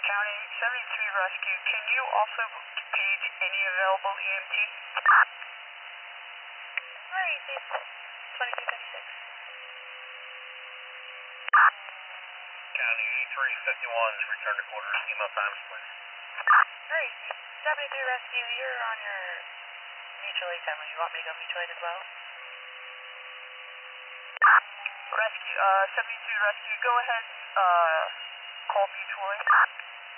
County 73 Rescue, can you also page any available EMT? Alright, 2236. County 8351's return to quarters. Email times, please. Alright, 73 Rescue, you're on your mutual aid time. You want me to go mutual aid as well? Rescue, 73 Rescue, go ahead, call mutual aid.